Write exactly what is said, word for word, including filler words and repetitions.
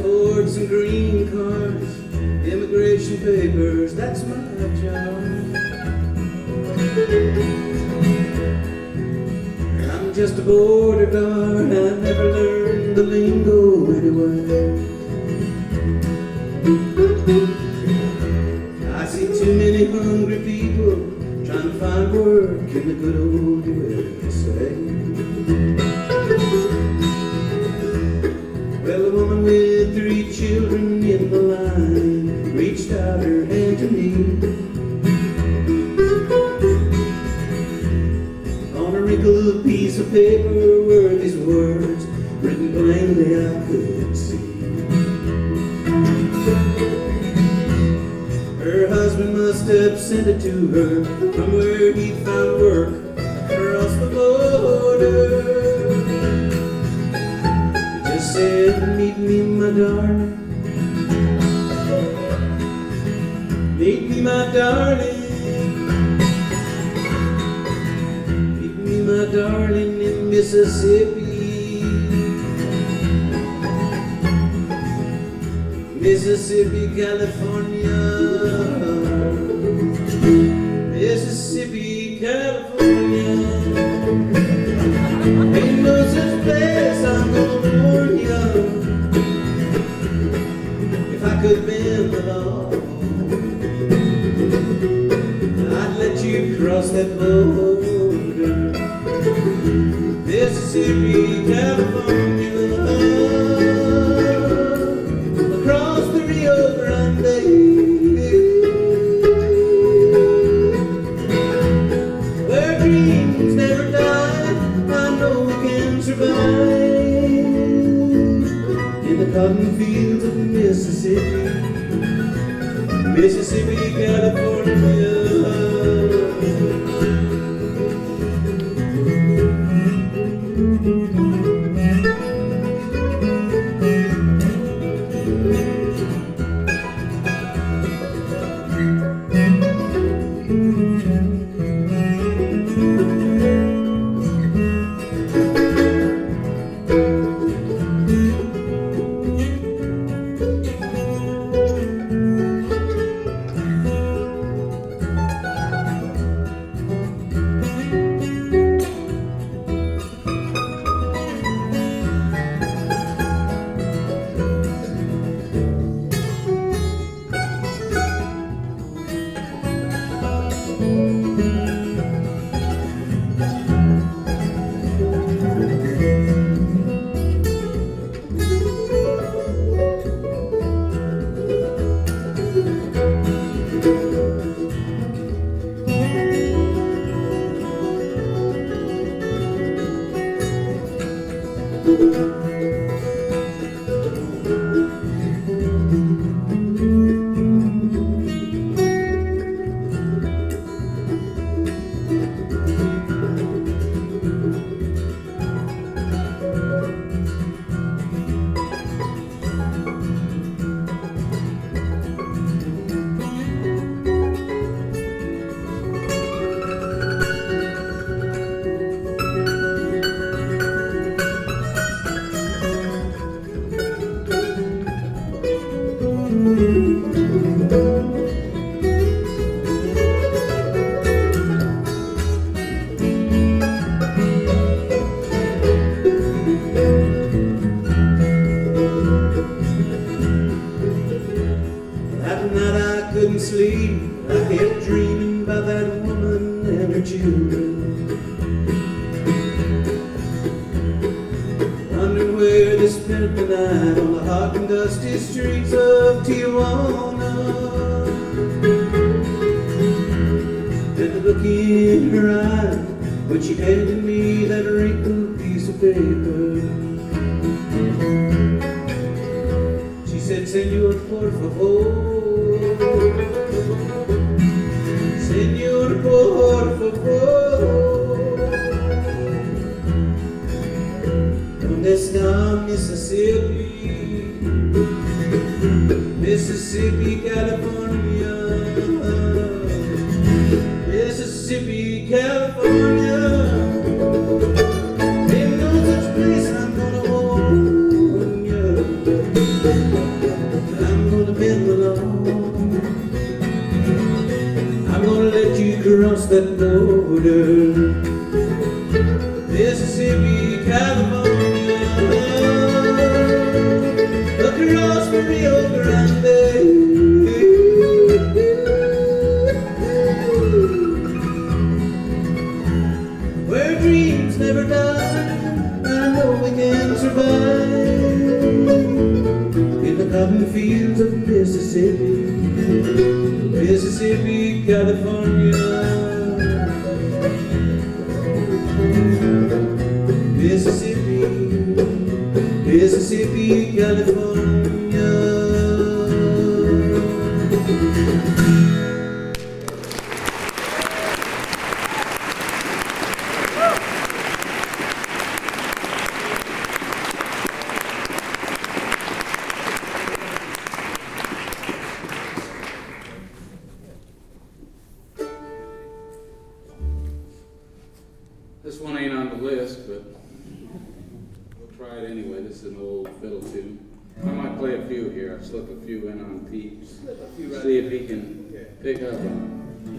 passports and green cards, immigration papers, that's my job. I'm just a border guard, I never learned the lingo anyway. I see too many hungry people trying to find work in the good old U S A. Well, a woman with three children in the line reached out her hand to me. On a wrinkled piece of paper were these words written plainly I could see. Her husband must have sent it to her from where he found work across the border. It just said, meet me, my darling. Meet me, my darling. Meet me, my darling, in Mississippi. Mississippi, California. Mississippi, California. Ain't no such place, I'm gonna warn ya. If I could bend the law, I'd let you cross that border. Mississippi, California. Across the Rio Grande. Dreams never die, I know we can survive in the cotton fields of Mississippi, Mississippi, California. That night I couldn't sleep, I kept dreaming about that woman and her children. Wondering where they spent the night on the hot and dusty streets of Tijuana. And the look in her eye when she handed me that wrinkled piece of paper. She said, Senor, por favor. Senor, por favor. ¿Dónde está Mississippi? Mississippi, California. Mississippi, California. Ain't no such place I'm gonna warn you. across the Rio Grande. Where dreams never die, I know we can survive in the cotton fields of Mississippi, Mississippi, California. Mississippi, Mississippi, California. This one ain't on the list, but we'll try it anyway. This is an old fiddle tune. I might play a few here. I've slipped a few in on Pete. See if he can pick up on it.